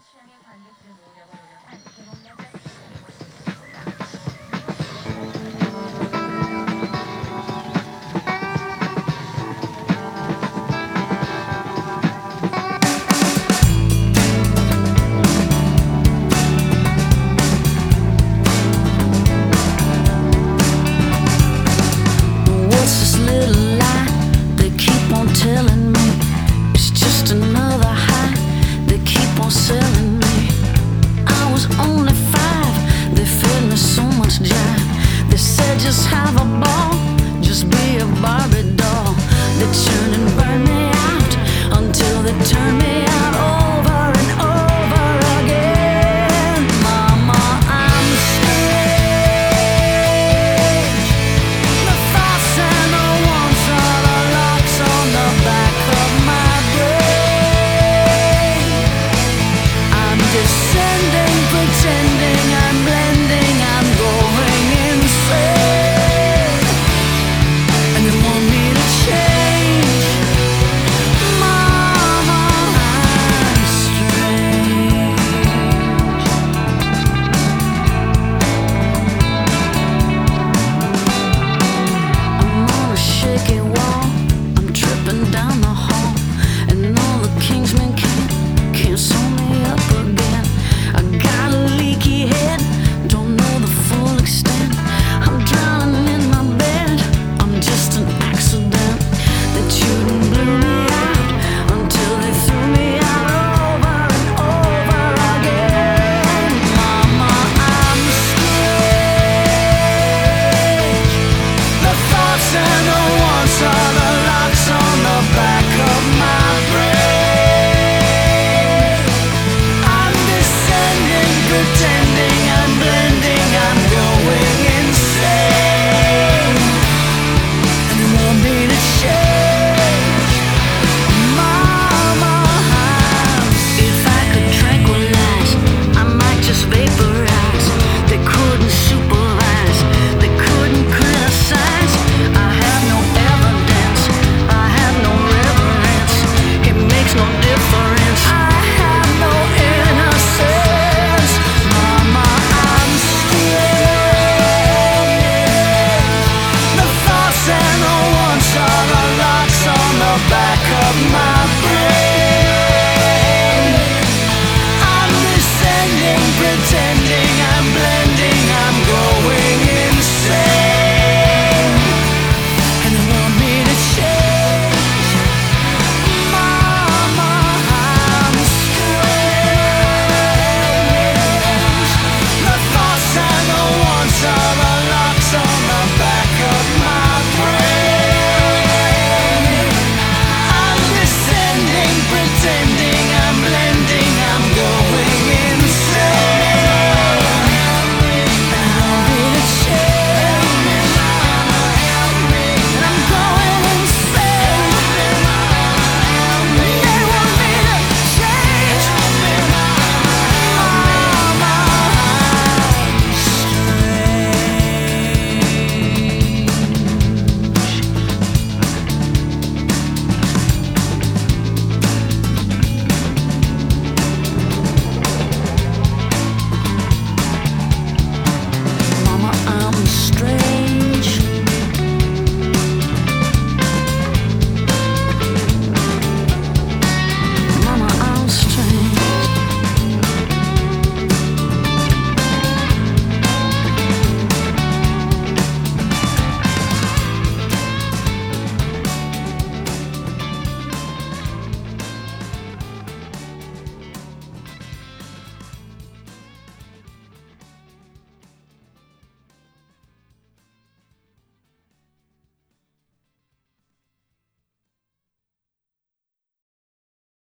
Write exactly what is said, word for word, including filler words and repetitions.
취향의 관객들을 모으려고 노력한 개봉 What's this little lie they keep on telling me? It's just another high they keep on selling me. I was only five, they fed me so much jive. They said just have a ball, just be a Barbie doll. They churn and burn